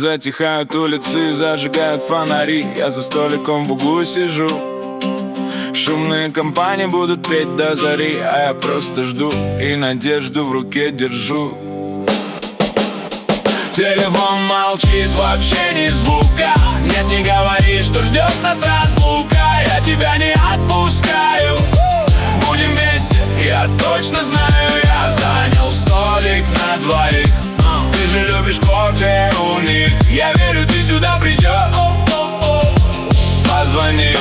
Затихают улицы, зажигают фонари. Я за столиком в углу сижу. Шумные компании будут петь до зари, а я просто жду и надежду в руке держу. Телефон молчит, вообще ни звука. Нет, не говори, что ждет нас разлука. Я тебя не отпускаю. Будем вместе, я точно знаю. Я занял столик на двоих. Ты же любишь кофе у них. Я верю, ты сюда придешь. Позвони.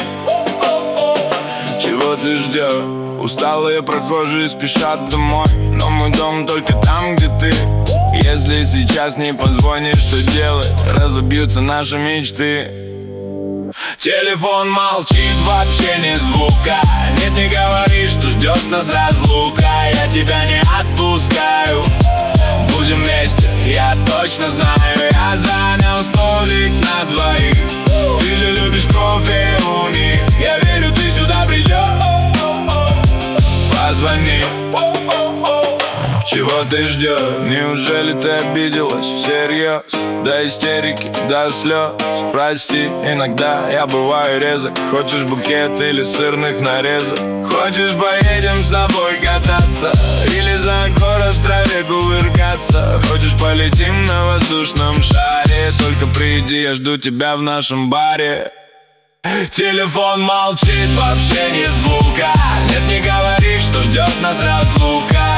Чего ты ждешь? Усталые прохожие спешат домой, но мой дом только там, где ты. Если сейчас не позвонишь, что делать? Разобьются наши мечты. Телефон молчит, вообще ни звука. Нет, не говори, что ждет нас разлука. Я тебя не отпускаю. Будем вместе, я точно знаю. Я занял столик на двоих. Ты же любишь кофе у них. Я верю, ты сюда придешь. Позвони. Чего ты ждешь? Неужели ты обиделась всерьез? До истерики, до слез. Прости, иногда я бываю резок. Хочешь букет или сырных нарезок? Хочешь, поедем с тобой кататься? Или за город в траве кувыркаться? Хочешь, полетим на воздушном шаре? Только приди, я жду тебя в нашем баре. Телефон молчит, вообще ни звука. Нет, не говори, что ждет нас разлука.